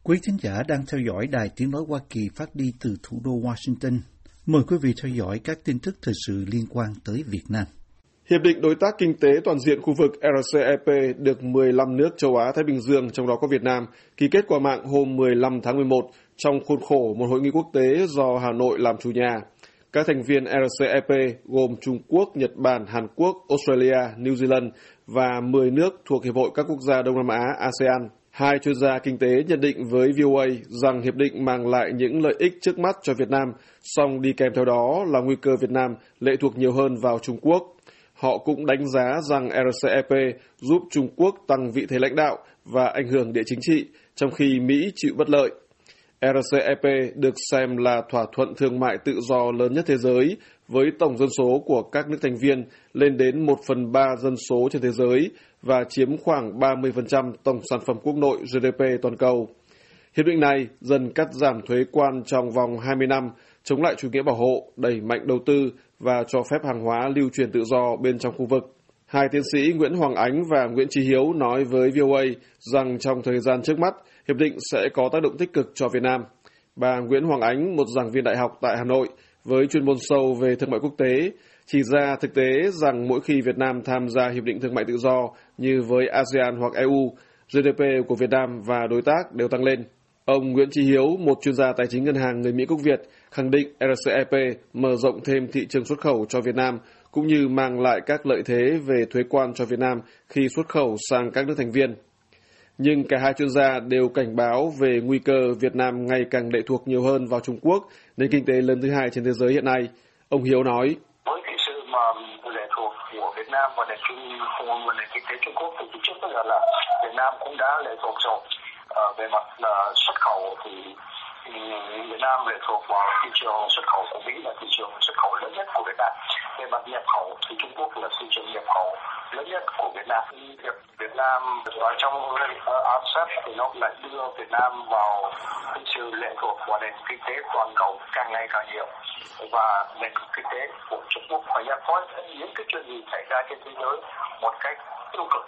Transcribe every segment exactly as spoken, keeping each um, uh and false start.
Quý thính giả đang theo dõi Đài Tiếng nói Hoa Kỳ phát đi từ thủ đô Washington. Mời quý vị theo dõi các tin tức thời sự liên quan tới Việt Nam. Hiệp định Đối tác Kinh tế Toàn diện khu vực R C E P được mười lăm nước châu Á-Thái Bình Dương, trong đó có Việt Nam, ký kết qua mạng hôm mười lăm tháng mười một trong khuôn khổ một hội nghị quốc tế do Hà Nội làm chủ nhà. Các thành viên R C E P gồm Trung Quốc, Nhật Bản, Hàn Quốc, Australia, New Zealand và mười nước thuộc Hiệp hội các quốc gia Đông Nam Á A S E A N. Hai chuyên gia kinh tế nhận định với V O A rằng hiệp định mang lại những lợi ích trước mắt cho Việt Nam, song đi kèm theo đó là nguy cơ Việt Nam lệ thuộc nhiều hơn vào Trung Quốc. Họ cũng đánh giá rằng R C E P giúp Trung Quốc tăng vị thế lãnh đạo và ảnh hưởng địa chính trị, trong khi Mỹ chịu bất lợi. R C E P được xem là thỏa thuận thương mại tự do lớn nhất thế giới, với tổng dân số của các nước thành viên lên đến một phần ba dân số trên thế giới và chiếm khoảng ba mươi phần trăm tổng sản phẩm quốc nội G D P toàn cầu. Hiệp định này dần cắt giảm thuế quan trong vòng hai mươi năm, chống lại chủ nghĩa bảo hộ, đẩy mạnh đầu tư và cho phép hàng hóa lưu truyền tự do bên trong khu vực. Hai tiến sĩ Nguyễn Hoàng Ánh và Nguyễn Chí Hiếu nói với V O A rằng trong thời gian trước mắt, hiệp định sẽ có tác động tích cực cho Việt Nam. Bà Nguyễn Hoàng Ánh, một giảng viên đại học tại Hà Nội với chuyên môn sâu về thương mại quốc tế, chỉ ra thực tế rằng mỗi khi Việt Nam tham gia hiệp định thương mại tự do như với a sê an hoặc E U, G D P của Việt Nam và đối tác đều tăng lên. Ông Nguyễn Chí Hiếu, một chuyên gia tài chính ngân hàng người Mỹ gốc Việt, khẳng định R C E P mở rộng thêm thị trường xuất khẩu cho Việt Nam, cũng như mang lại các lợi thế về thuế quan cho Việt Nam khi xuất khẩu sang các nước thành viên. Nhưng cả hai chuyên gia đều cảnh báo về nguy cơ Việt Nam ngày càng lệ thuộc nhiều hơn vào Trung Quốc, nền kinh tế lớn thứ hai trên thế giới hiện nay. Ông Hiếu nói: Với cái sự mà lệ thuộc của Việt Nam và nền kinh nền kinh tế Trung Quốc từ trước tới giờ là Việt Nam cũng đã lệ thuộc rồi. À, về mặt là xuất khẩu thì Việt Nam lệ thuộc vào thị trường xuất khẩu của Mỹ là thị trường xuất khẩu lớn nhất của Việt Nam. Về mặt nhập khẩu thì Trung Quốc là thị trường nhập khẩu lớn nhất của Việt Nam. Việc Việt Nam ở trong a sê a pê thì nó lại đưa Việt Nam vào cái sự lệ thuộc vào nền kinh tế toàn cầu càng ngày càng nhiều, và nền kinh tế của Trung Quốc phải nhận có những cái chuyện gì xảy ra trên thế giới một cách tiêu cực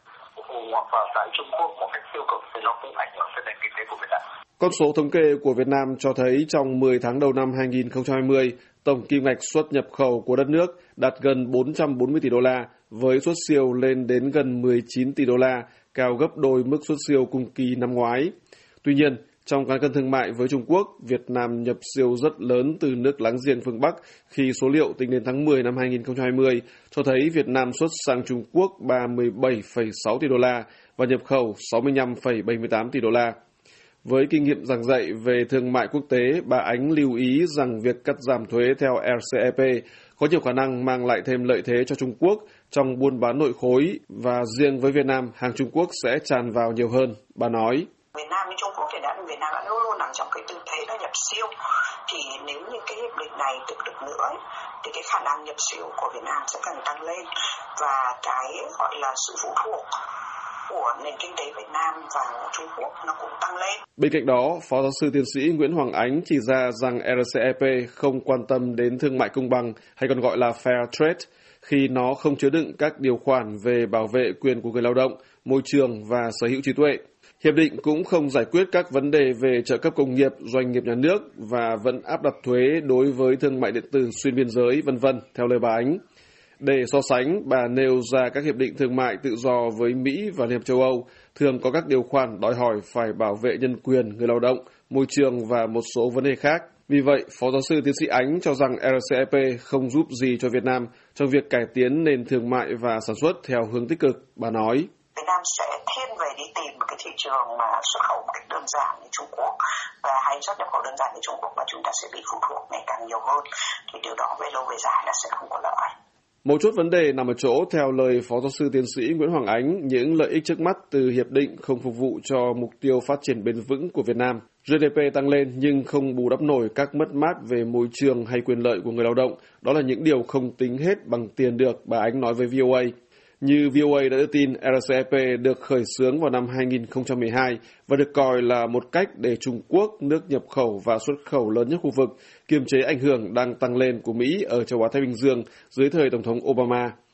hoặc là tại Trung Quốc một cách tiêu cực thì nó cũng ảnh hưởng đến nền kinh tế của Việt Nam. Con số thống kê của Việt Nam cho thấy trong mười tháng đầu năm hai nghìn không trăm hai mươi, tổng kim ngạch xuất nhập khẩu của đất nước đạt gần bốn trăm bốn mươi tỷ đô la, với xuất siêu lên đến gần mười chín tỷ đô la, cao gấp đôi mức xuất siêu cùng kỳ năm ngoái. Tuy nhiên, trong cán cân thương mại với Trung Quốc, Việt Nam nhập siêu rất lớn từ nước láng giềng phương Bắc, khi số liệu tính đến tháng mười năm hai nghìn không trăm hai mươi cho thấy Việt Nam xuất sang Trung Quốc ba mươi bảy phẩy sáu tỷ đô la và nhập khẩu sáu mươi lăm phẩy bảy mươi tám tỷ đô la. Với kinh nghiệm giảng dạy về thương mại quốc tế, bà Ánh lưu ý rằng việc cắt giảm thuế theo R C E P có nhiều khả năng mang lại thêm lợi thế cho Trung Quốc trong buôn bán nội khối, và riêng với Việt Nam, hàng Trung Quốc sẽ tràn vào nhiều hơn. Bà nói: Việt Nam với Trung Quốc thì đã Việt Nam đã luôn luôn nằm trong cái tư thế là nhập siêu, thì nếu như cái hiệp định này được được nữa thì cái khả năng nhập siêu của Việt Nam sẽ càng tăng lên, và cái gọi là sự phụ thuộc của nền kinh tế Việt Nam và Trung Quốc nó cũng tăng lên. Bên cạnh đó, Phó giáo sư tiến sĩ Nguyễn Hoàng Ánh chỉ ra rằng R C E P không quan tâm đến thương mại công bằng, hay còn gọi là fair trade, khi nó không chứa đựng các điều khoản về bảo vệ quyền của người lao động, môi trường và sở hữu trí tuệ. Hiệp định cũng không giải quyết các vấn đề về trợ cấp công nghiệp, doanh nghiệp nhà nước và vẫn áp đặt thuế đối với thương mại điện tử xuyên biên giới, vân vân, theo lời bà Ánh. Để so sánh, bà nêu ra các hiệp định thương mại tự do với Mỹ và Liên hiệp châu Âu thường có các điều khoản đòi hỏi phải bảo vệ nhân quyền, người lao động, môi trường và một số vấn đề khác. Vì vậy, Phó giáo sư tiến sĩ Ánh cho rằng R C E P không giúp gì cho Việt Nam trong việc cải tiến nền thương mại và sản xuất theo hướng tích cực. Bà nói: Việt Nam sẽ thêm về đi tìm một cái thị trường mà xuất khẩu một cách đơn giản như Trung Quốc, và hay xuất nhập khẩu đơn giản như Trung Quốc, và chúng ta sẽ bị phụ thuộc ngày càng nhiều hơn, thì điều đó về lâu về dài là sẽ không có lợi. Một chút vấn đề nằm ở chỗ, theo lời Phó giáo sư tiến sĩ Nguyễn Hoàng Ánh, những lợi ích trước mắt từ hiệp định không phục vụ cho mục tiêu phát triển bền vững của Việt Nam. G D P tăng lên nhưng không bù đắp nổi các mất mát về môi trường hay quyền lợi của người lao động. Đó là những điều không tính hết bằng tiền được, bà Ánh nói với V O A. Như V O A đã đưa tin, R C E P được khởi xướng vào năm hai nghìn không trăm mười hai và được coi là một cách để Trung Quốc, nước nhập khẩu và xuất khẩu lớn nhất khu vực, kiềm chế ảnh hưởng đang tăng lên của Mỹ ở châu Á-Thái Bình Dương dưới thời Tổng thống Obama.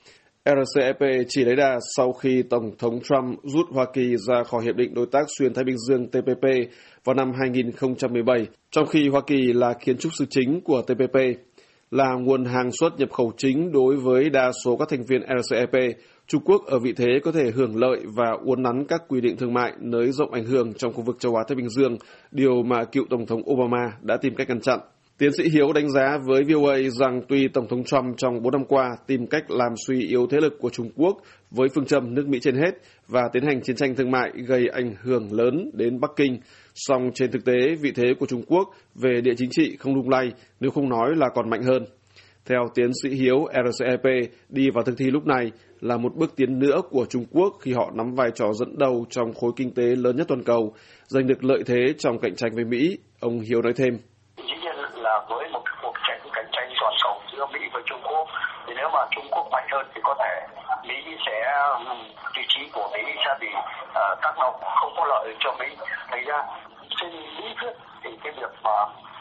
rờ xê e pê chỉ lấy đà sau khi Tổng thống Trump rút Hoa Kỳ ra khỏi Hiệp định Đối tác Xuyên Thái Bình Dương T P P vào năm hai nghìn không trăm mười bảy, trong khi Hoa Kỳ là kiến trúc sư chính của T P P, là nguồn hàng xuất nhập khẩu chính đối với đa số các thành viên rờ xê e pê. Trung Quốc ở vị thế có thể hưởng lợi và uốn nắn các quy định thương mại nới rộng ảnh hưởng trong khu vực châu Á Thái Bình Dương, điều mà cựu Tổng thống Obama đã tìm cách ngăn chặn. Tiến sĩ Hiếu đánh giá với vê o a rằng tuy Tổng thống Trump trong bốn năm qua tìm cách làm suy yếu thế lực của Trung Quốc với phương châm nước Mỹ trên hết và tiến hành chiến tranh thương mại gây ảnh hưởng lớn đến Bắc Kinh, song trên thực tế vị thế của Trung Quốc về địa chính trị không lung lay, nếu không nói là còn mạnh hơn. Theo tiến sĩ Hiếu, rờ xê e pê đi vào thực thi lúc này là một bước tiến nữa của Trung Quốc khi họ nắm vai trò dẫn đầu trong khối kinh tế lớn nhất toàn cầu, giành được lợi thế trong cạnh tranh với Mỹ. Ông Hiếu nói thêm. Là với một cuộc tranh cạnh tranh toàn cầu giữa Mỹ và Trung Quốc, thì nếu mà Trung Quốc mạnh hơn thì có thể Mỹ sẽ vị trí của Mỹ sẽ bị uh, tác động không có lợi cho Mỹ. Thành ra trên lý thuyết thì cái việc mà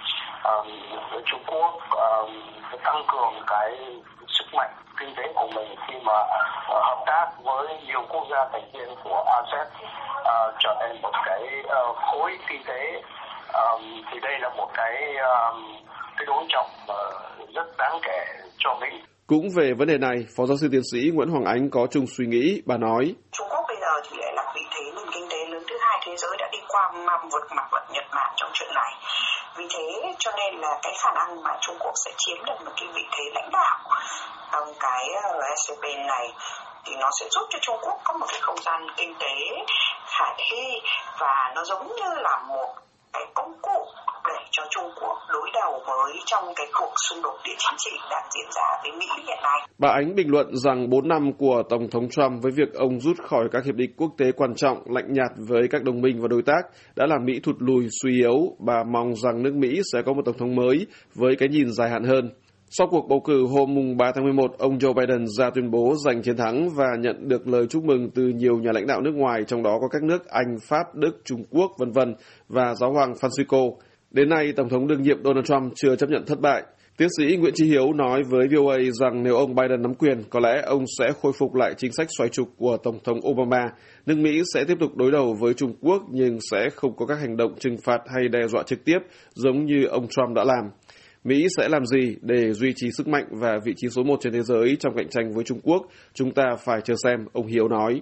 uh, Trung Quốc uh, tăng cường cái sức mạnh kinh tế của mình khi mà uh, hợp tác với nhiều quốc gia thành viên của a sê an uh, trở thành một cái uh, khối kinh tế. Um, thì đây là một cái um, cái đối trọng uh, rất đáng kể cho Mỹ. Cũng về vấn đề này, Phó giáo sư tiến sĩ Nguyễn Hoàng Ánh có chung suy nghĩ. Bà nói: Trung Quốc bây giờ thì lại là vị thế nền kinh tế lớn thứ hai thế giới, đã đi qua mặt vượt mặt vật Nhật Bản trong chuyện này. Vì thế cho nên là cái khả năng mà Trung Quốc sẽ chiếm được một cái vị thế lãnh đạo trong cái rờ xê e pê này thì nó sẽ giúp cho Trung Quốc có một cái không gian kinh tế khả thi, và nó giống như là một cái công cụ để cho Trung Quốc đối đầu với trong cái cuộc xung đột địa chính trị đang diễn ra với Mỹ hiện nay. Bà Ánh bình luận rằng bốn năm của Tổng thống Trump với việc ông rút khỏi các hiệp định quốc tế quan trọng, lạnh nhạt với các đồng minh và đối tác đã làm Mỹ thụt lùi, suy yếu. Bà mong rằng nước Mỹ sẽ có một Tổng thống mới với cái nhìn dài hạn hơn. Sau cuộc bầu cử hôm ba tháng mười một, ông Joe Biden ra tuyên bố giành chiến thắng và nhận được lời chúc mừng từ nhiều nhà lãnh đạo nước ngoài, trong đó có các nước Anh, Pháp, Đức, Trung Quốc, vân vân và Giáo hoàng Francisco. Đến nay, Tổng thống đương nhiệm Donald Trump chưa chấp nhận thất bại. Tiến sĩ Nguyễn Chí Hiếu nói với vê o a rằng nếu ông Biden nắm quyền, có lẽ ông sẽ khôi phục lại chính sách xoay trục của Tổng thống Obama. Nước Mỹ sẽ tiếp tục đối đầu với Trung Quốc nhưng sẽ không có các hành động trừng phạt hay đe dọa trực tiếp giống như ông Trump đã làm. Mỹ sẽ làm gì để duy trì sức mạnh và vị trí số một trên thế giới trong cạnh tranh với Trung Quốc? Chúng ta phải chờ xem, ông Hiếu nói.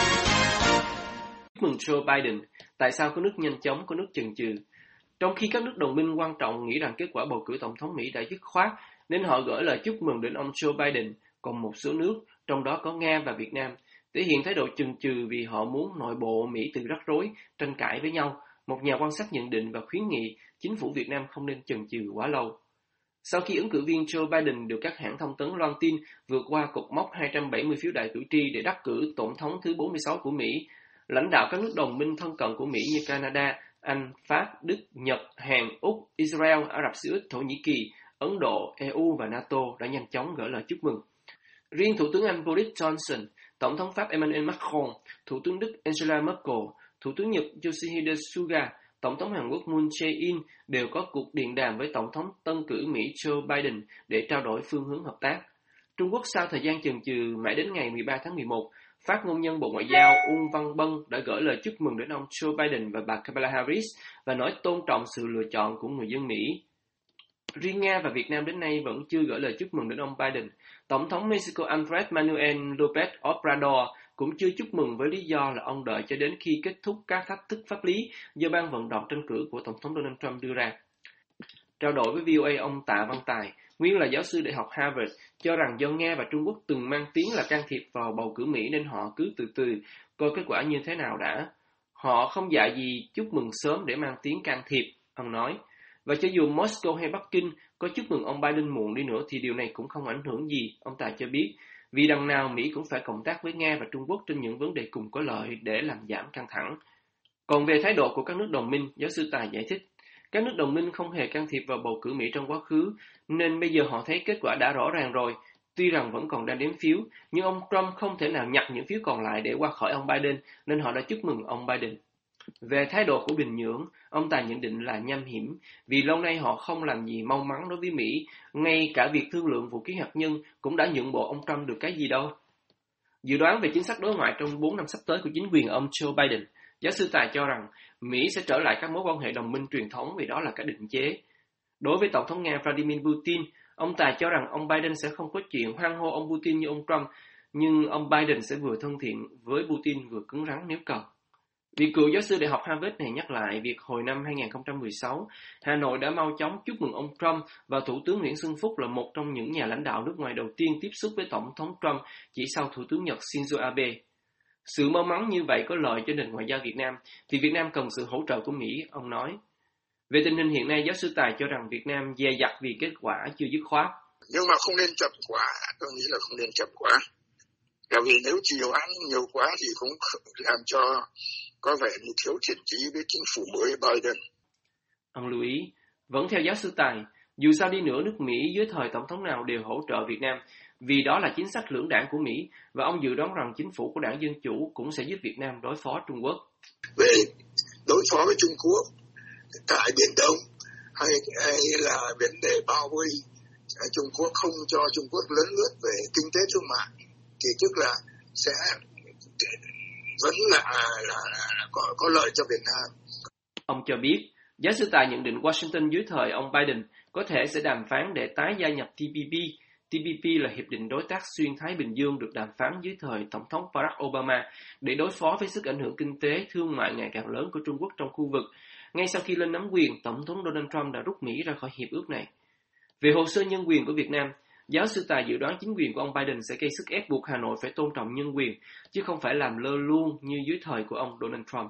Chúc mừng Joe Biden. Tại sao có nước nhanh chóng, có nước chần chừ? Trong khi các nước đồng minh quan trọng nghĩ rằng kết quả bầu cử tổng thống Mỹ đã dứt khoát, nên họ gửi lời chúc mừng đến ông Joe Biden, còn một số nước, trong đó có Nga và Việt Nam, thể hiện thái độ chần chừ vì họ muốn nội bộ Mỹ tự rắc rối, tranh cãi với nhau. Một nhà quan sát nhận định và khuyến nghị chính phủ Việt Nam không nên chần chừ quá lâu. Sau khi ứng cử viên Joe Biden được các hãng thông tấn loan tin vượt qua cột mốc hai trăm bảy mươi phiếu đại cử tri để đắc cử tổng thống thứ bốn mươi sáu của Mỹ, lãnh đạo các nước đồng minh thân cận của Mỹ như Canada, Anh, Pháp, Đức, Nhật, Hàn, Úc, Israel, Ả Rập Xê Út, Thổ Nhĩ Kỳ, Ấn Độ, e u và NATO đã nhanh chóng gửi lời chúc mừng. Riêng Thủ tướng Anh Boris Johnson, Tổng thống Pháp Emmanuel Macron, Thủ tướng Đức Angela Merkel, Thủ tướng Nhật Yoshihide Suga, Tổng thống Hàn Quốc Moon Jae-in đều có cuộc điện đàm với Tổng thống tân cử Mỹ Joe Biden để trao đổi phương hướng hợp tác. Trung Quốc sau thời gian chần chừ mãi đến ngày mười ba tháng mười một, phát ngôn nhân Bộ Ngoại giao Uông Văn Bân đã gửi lời chúc mừng đến ông Joe Biden và bà Kamala Harris và nói tôn trọng sự lựa chọn của người dân Mỹ. Riêng Nga và Việt Nam đến nay vẫn chưa gửi lời chúc mừng đến ông Biden. Tổng thống Mexico Andrés Manuel López Obrador cũng chưa chúc mừng với lý do là ông đợi cho đến khi kết thúc các thách thức pháp lý do ban vận động tranh cử của Tổng thống Donald Trump đưa ra. Trao đổi với vê o a, ông Tạ Văn Tài, nguyên là giáo sư Đại học Harvard, cho rằng do Nga và Trung Quốc từng mang tiếng là can thiệp vào bầu cử Mỹ nên họ cứ từ từ coi kết quả như thế nào đã. Họ không dạy gì chúc mừng sớm để mang tiếng can thiệp, ông nói. Và cho dù Moscow hay Bắc Kinh có chúc mừng ông Biden muộn đi nữa thì điều này cũng không ảnh hưởng gì, ông Tài cho biết, vì đằng nào Mỹ cũng phải cộng tác với Nga và Trung Quốc trên những vấn đề cùng có lợi để làm giảm căng thẳng. Còn về thái độ của các nước đồng minh, giáo sư Tài giải thích, các nước đồng minh không hề can thiệp vào bầu cử Mỹ trong quá khứ, nên bây giờ họ thấy kết quả đã rõ ràng rồi. Tuy rằng vẫn còn đang đếm phiếu, nhưng ông Trump không thể nào nhặt những phiếu còn lại để qua khỏi ông Biden, nên họ đã chúc mừng ông Biden. Về thái độ của Bình Nhưỡng, ông Tài nhận định là nham hiểm, vì lâu nay họ không làm gì mau mắn đối với Mỹ, ngay cả việc thương lượng vũ khí hạt nhân cũng đã nhượng bộ ông Trump được cái gì đâu. Dự đoán về chính sách đối ngoại trong bốn năm sắp tới của chính quyền ông Joe Biden, giáo sư Tài cho rằng Mỹ sẽ trở lại các mối quan hệ đồng minh truyền thống vì đó là cái định chế. Đối với Tổng thống Nga Vladimir Putin, ông Tài cho rằng ông Biden sẽ không có chuyện hoan hô ông Putin như ông Trump, nhưng ông Biden sẽ vừa thân thiện với Putin vừa cứng rắn nếu cần. Vị cựu giáo sư Đại học Harvard này nhắc lại việc hồi năm hai không một sáu, Hà Nội đã mau chóng chúc mừng ông Trump và Thủ tướng Nguyễn Xuân Phúc là một trong những nhà lãnh đạo nước ngoài đầu tiên tiếp xúc với Tổng thống Trump chỉ sau Thủ tướng Nhật Shinzo Abe. Sự may mắn như vậy có lợi cho nền ngoại giao Việt Nam, thì Việt Nam cần sự hỗ trợ của Mỹ, ông nói. Về tình hình hiện nay, giáo sư Tài cho rằng Việt Nam dè dặt vì kết quả chưa dứt khoát. Nhưng mà không nên chậm quá, tôi nghĩ là không nên chậm quá. Bởi vì nếu trì hoãn nhiều quá thì cũng làm cho có vẻ như thiếu thiện chí với chính phủ mới Biden. Ông lưu ý, vẫn theo giáo sư Tài, dù sao đi nữa nước Mỹ dưới thời Tổng thống nào đều hỗ trợ Việt Nam, vì đó là chính sách lưỡng đảng của Mỹ, và ông dự đoán rằng chính phủ của đảng Dân Chủ cũng sẽ giúp Việt Nam đối phó Trung Quốc. Về đối phó với Trung Quốc, tại Biển Đông, hay, hay là vấn đề bao vây Trung Quốc, không cho Trung Quốc lấn lướt về kinh tế thương mại, thì tức là sẽ vẫn là, là, là có, có lợi cho Việt Nam. Ông cho biết, giáo sư Tài nhận định Washington dưới thời ông Biden có thể sẽ đàm phán để tái gia nhập T P P. T P P là Hiệp định Đối tác Xuyên Thái Bình Dương được đàm phán dưới thời Tổng thống Barack Obama để đối phó với sức ảnh hưởng kinh tế, thương mại ngày càng lớn của Trung Quốc trong khu vực. Ngay sau khi lên nắm quyền, Tổng thống Donald Trump đã rút Mỹ ra khỏi hiệp ước này. Về hồ sơ nhân quyền của Việt Nam, giáo sư Tài dự đoán chính quyền của ông Biden sẽ gây sức ép buộc Hà Nội phải tôn trọng nhân quyền, chứ không phải làm lơ luôn như dưới thời của ông Donald Trump.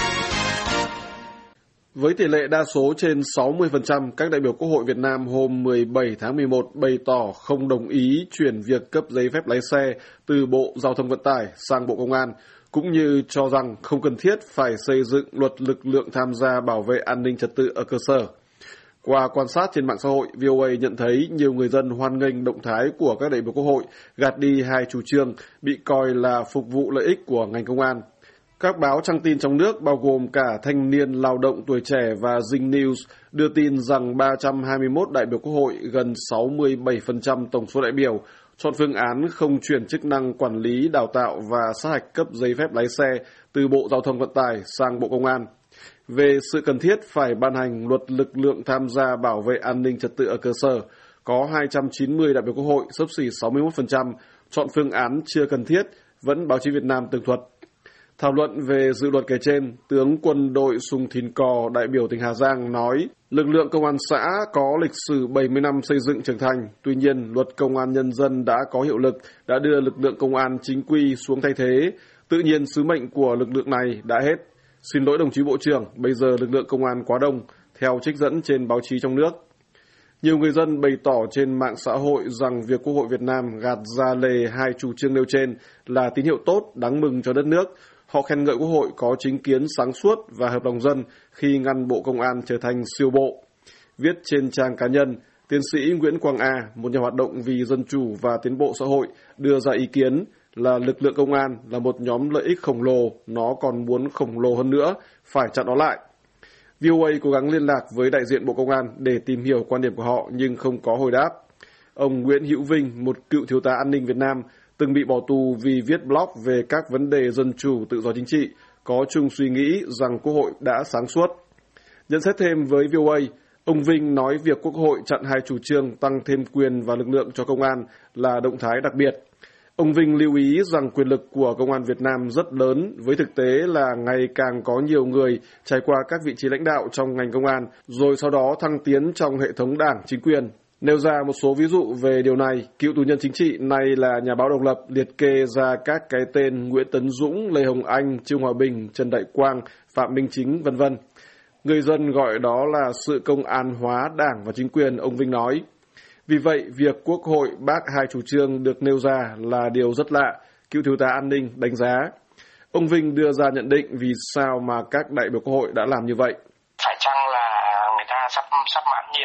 Với tỷ lệ đa số trên sáu mươi phần trăm, các đại biểu Quốc hội Việt Nam hôm mười bảy tháng mười một bày tỏ không đồng ý chuyển việc cấp giấy phép lái xe từ Bộ Giao thông Vận tải sang Bộ Công an, cũng như cho rằng không cần thiết phải xây dựng luật lực lượng tham gia bảo vệ an ninh trật tự ở cơ sở. Qua quan sát trên mạng xã hội, vê o a nhận thấy nhiều người dân hoan nghênh động thái của các đại biểu Quốc hội gạt đi hai chủ trương bị coi là phục vụ lợi ích của ngành công an. Các báo trang tin trong nước bao gồm cả Thanh niên, Lao động, Tuổi trẻ và Zing News đưa tin rằng ba trăm hai mươi mốt đại biểu Quốc hội, gần sáu mươi bảy phần trăm tổng số đại biểu, chọn phương án không chuyển chức năng quản lý, đào tạo và sát hạch cấp giấy phép lái xe từ Bộ Giao thông Vận tải sang Bộ Công an. Về sự cần thiết phải ban hành luật lực lượng tham gia bảo vệ an ninh trật tự ở cơ sở, có hai trăm chín mươi đại biểu Quốc hội, xấp xỉ sáu mươi mốt phần trăm, chọn phương án chưa cần thiết, vẫn báo chí Việt Nam tường thuật. Thảo luận về dự luật kể trên, tướng quân đội Sùng Thìn Cò, đại biểu tỉnh Hà Giang nói, lực lượng công an xã có lịch sử bảy mươi năm xây dựng trưởng thành. Tuy nhiên, luật công an nhân dân đã có hiệu lực, đã đưa lực lượng công an chính quy xuống thay thế. Tự nhiên, sứ mệnh của lực lượng này đã hết. Xin lỗi đồng chí Bộ trưởng, bây giờ lực lượng công an quá đông, theo trích dẫn trên báo chí trong nước. Nhiều người dân bày tỏ trên mạng xã hội rằng việc Quốc hội Việt Nam gạt ra lề hai chủ trương nêu trên là tín hiệu tốt, đáng mừng cho đất nước. Họ khen ngợi Quốc hội có chính kiến sáng suốt và hợp lòng dân khi ngăn Bộ Công an trở thành siêu bộ. Viết trên trang cá nhân, tiến sĩ Nguyễn Quang A, một nhà hoạt động vì dân chủ và tiến bộ xã hội, đưa ra ý kiến là lực lượng công an là một nhóm lợi ích khổng lồ, nó còn muốn khổng lồ hơn nữa, phải chặn nó lại. vê o a cố gắng liên lạc với đại diện Bộ Công an để tìm hiểu quan điểm của họ nhưng không có hồi đáp. Ông Nguyễn Hữu Vinh, một cựu thiếu tá an ninh Việt Nam, từng bị bỏ tù vì viết blog về các vấn đề dân chủ tự do chính trị, có chung suy nghĩ rằng Quốc hội đã sáng suốt. Nhận xét thêm với vê o a, ông Vinh nói việc Quốc hội chặn hai chủ trương tăng thêm quyền và lực lượng cho công an là động thái đặc biệt. Ông Vinh lưu ý rằng quyền lực của công an Việt Nam rất lớn, với thực tế là ngày càng có nhiều người trải qua các vị trí lãnh đạo trong ngành công an, rồi sau đó thăng tiến trong hệ thống đảng chính quyền. Nêu ra một số ví dụ về điều này, cựu tù nhân chính trị nay là nhà báo độc lập liệt kê ra các cái tên Nguyễn Tấn Dũng, Lê Hồng Anh, Trương Hòa Bình, Trần Đại Quang, Phạm Minh Chính, vân vân. Người dân gọi đó là sự công an hóa đảng và chính quyền, ông Vinh nói. Vì vậy, việc Quốc hội bác hai chủ trương được nêu ra là điều rất lạ, cựu thiếu tá an ninh đánh giá. Ông Vinh đưa ra nhận định vì sao mà các đại biểu Quốc hội đã làm như vậy. Phải chăng là người ta sắp sắp mãn nhiệm thì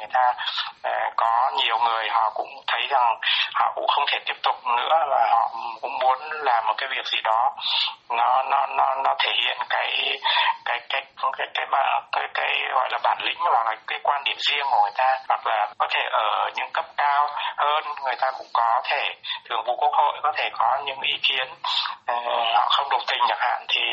người ta uh, có nhiều người họ cũng thấy rằng họ cũng không thể tiếp tục nữa, và họ cũng muốn làm một cái việc gì đó nó nó nó nó thể hiện cái cái cái cái cái cái, cái, cái, cái gọi là bản lĩnh hoặc là cái quan điểm riêng của người ta, hoặc là có thể ở những cấp cao hơn người ta cũng có thể, thường vụ quốc hội có thể có những ý kiến uh, họ không đồng tình chẳng hạn, thì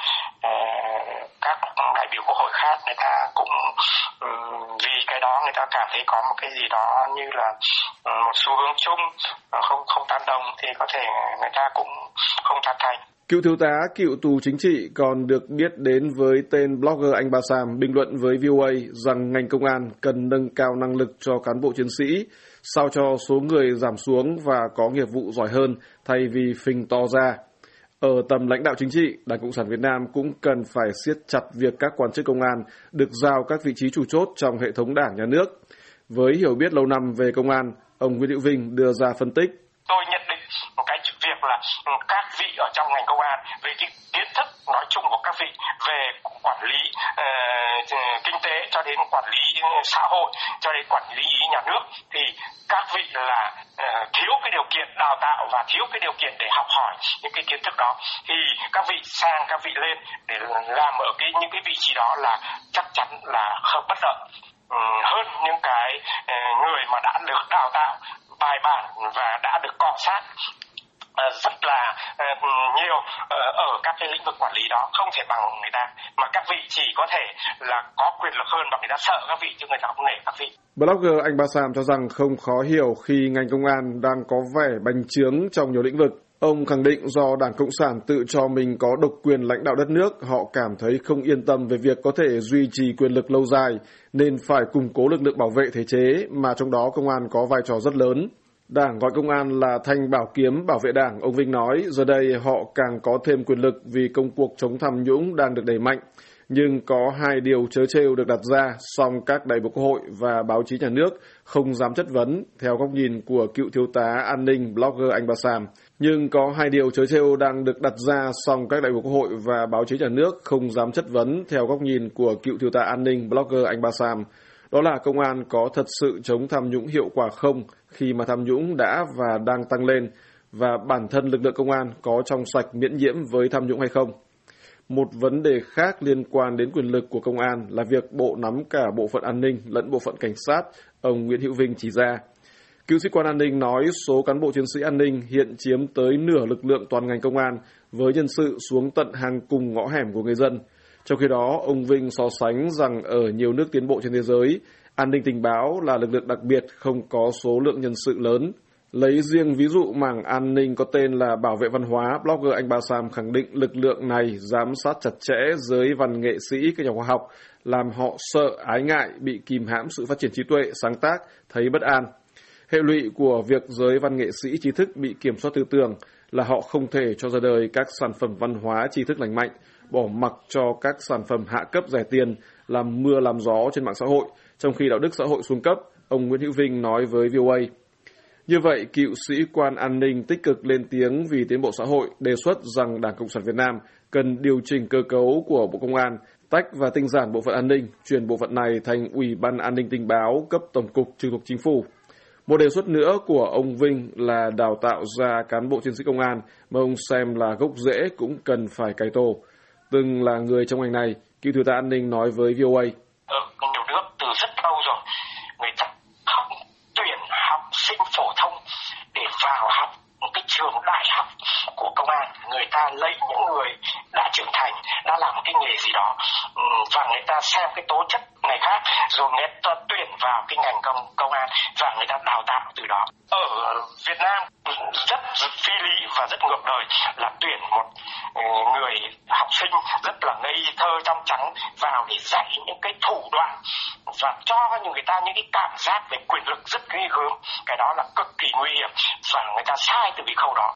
uh, các đại biểu quốc hội khác người ta cũng um, vì cái đó người ta cảm thấy có một cái gì đó như là um, một xu hướng chung uh, không không tán đồng, thì có thể người ta cũng không tán thành. Cựu thiếu tá, cựu tù chính trị còn được biết đến với tên blogger Anh Ba Sam bình luận với vê o a rằng ngành công an cần nâng cao năng lực cho cán bộ chiến sĩ, sao cho số người giảm xuống và có nghiệp vụ giỏi hơn thay vì phình to ra. Ở tầm lãnh đạo chính trị, Đảng Cộng sản Việt Nam cũng cần phải siết chặt việc các quan chức công an được giao các vị trí chủ chốt trong hệ thống đảng nhà nước. Với hiểu biết lâu năm về công an, ông Nguyễn Hữu Vinh đưa ra phân tích. Tôi nhận định một cái việc là các vị ở trong ngành công an về cái kiến thức nói chung của các vị về quản lý uh, kinh tế cho đến quản lý xã hội cho đến quản lý nhà nước, thì các vị là uh, thiếu cái điều kiện đào tạo và thiếu cái điều kiện để học hỏi những cái kiến thức đó, thì các vị sang các vị lên để làm ở cái những cái vị trí đó là chắc chắn là không bất lợi um, hơn những cái uh, người mà đã được đào tạo bài bản và đã được cọ sát rất là nhiều ở các cái lĩnh vực quản lý đó, không thể bằng người ta, mà các vị chỉ có thể là có quyền lực hơn và người ta sợ các vị chứ người ta không nể các vị. Blogger Anh Ba Sam cho rằng không khó hiểu khi ngành công an đang có vẻ bành trướng trong nhiều lĩnh vực. Ông khẳng định do Đảng Cộng sản tự cho mình có độc quyền lãnh đạo đất nước, họ cảm thấy không yên tâm về việc có thể duy trì quyền lực lâu dài, nên phải củng cố lực lượng bảo vệ thể chế, mà trong đó công an có vai trò rất lớn. Đảng gọi công an là thanh bảo kiếm bảo vệ đảng, ông Vinh nói, giờ đây họ càng có thêm quyền lực vì công cuộc chống tham nhũng đang được đẩy mạnh. Nhưng có hai điều trớ trêu được đặt ra, song các đại biểu Quốc hội và báo chí nhà nước không dám chất vấn, theo góc nhìn của cựu thiếu tá an ninh blogger Anh Ba Sam. Nhưng có hai điều trớ trêu đang được đặt ra, song các đại biểu Quốc hội và báo chí nhà nước không dám chất vấn, theo góc nhìn của cựu thiếu tá an ninh blogger Anh Ba Sam. Đó là công an có thật sự chống tham nhũng hiệu quả không khi mà tham nhũng đã và đang tăng lên, và bản thân lực lượng công an có trong sạch miễn nhiễm với tham nhũng hay không. Một vấn đề khác liên quan đến quyền lực của công an là việc bộ nắm cả bộ phận an ninh lẫn bộ phận cảnh sát, ông Nguyễn Hữu Vinh chỉ ra. Cựu sĩ quan an ninh nói số cán bộ chiến sĩ an ninh hiện chiếm tới nửa lực lượng toàn ngành công an với nhân sự xuống tận hàng cùng ngõ hẻm của người dân. Trong khi đó, ông Vinh so sánh rằng ở nhiều nước tiến bộ trên thế giới, an ninh tình báo là lực lượng đặc biệt không có số lượng nhân sự lớn. Lấy riêng ví dụ mảng an ninh có tên là bảo vệ văn hóa, blogger Anh Ba Sam khẳng định lực lượng này giám sát chặt chẽ giới văn nghệ sĩ, các nhà khoa học, làm họ sợ, ái ngại, bị kìm hãm sự phát triển trí tuệ, sáng tác, thấy bất an. Hệ lụy của việc giới văn nghệ sĩ trí thức bị kiểm soát tư tưởng là họ không thể cho ra đời các sản phẩm văn hóa trí thức lành mạnh, bỏ mặc cho các sản phẩm hạ cấp rẻ tiền làm mưa làm gió trên mạng xã hội, trong khi đạo đức xã hội xuống cấp, ông Nguyễn Hữu Vinh nói với vê o a. Như vậy, cựu sĩ quan an ninh tích cực lên tiếng vì tiến bộ xã hội, đề xuất rằng Đảng Cộng sản Việt Nam cần điều chỉnh cơ cấu của Bộ Công an, tách và tinh giản bộ phận an ninh, chuyển bộ phận này thành Ủy ban An ninh Tình báo cấp Tổng cục trực thuộc Chính phủ. Một đề xuất nữa của ông Vinh là đào tạo ra cán bộ chiến sĩ công an mà ông xem là gốc rễ cũng cần phải cải tổ. Từng là người trong ngành này, cựu thiếu tá an ninh nói với vê o a. Ở nhiều nước từ rất lâu rồi, người ta không tuyển học sinh phổ thông để vào học một cái trường đại học của công an. Người ta lấy những người đã trưởng thành, đã làm một cái nghề gì đó, và người ta xem cái tố chất này khác, rồi người ta tuyển vào cái ngành công, công an và người ta đào tạo từ đó. Ở Việt Nam rất, rất phi lý và rất ngược đời là tuyển một người học sinh rất là ngây thơ trong trắng vào để dạy những cái thủ đoạn và cho người ta những cái cảm giác về quyền lực rất ghê gớm. Cái đó là cực kỳ nguy hiểm và người ta sai từ cái khâu đó.